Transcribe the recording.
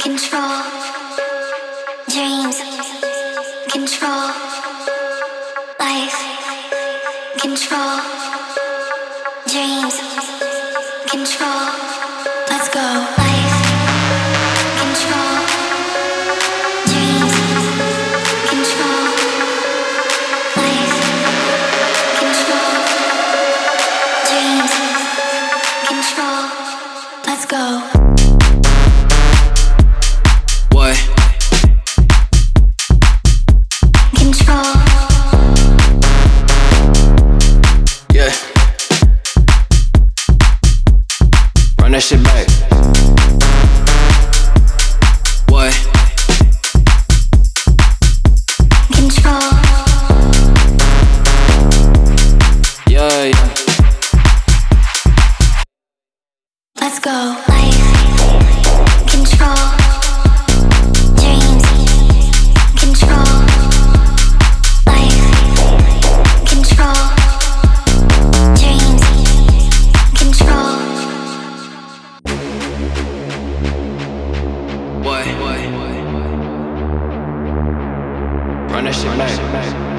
Control dreams, control life, control dreams, control. Let's go. Life, control dreams, control life, control dreams, control. Let's go. What? Control. Yeah. Run that shit back. What? Control. Yeah, yeah. Let's go. Life, control dreams, control life, control dreams, control. What? Run that shit back.